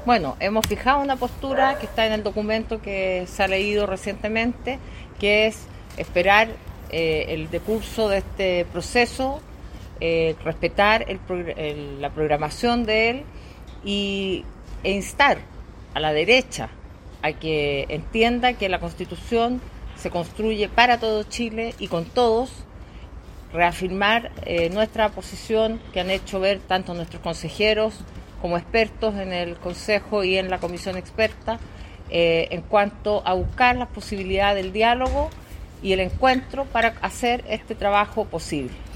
Bueno, hemos fijado una postura que está en el documento que se ha leído recientemente, que es esperar el decurso de este proceso, respetar la programación de él e instar a la derecha a que entienda que la Constitución se construye para todo Chile y con todos, reafirmar nuestra posición que han hecho ver tanto nuestros consejeros como expertos en el Consejo y en la Comisión Experta en cuanto a buscar las posibilidades del diálogo y el encuentro para hacer este trabajo posible.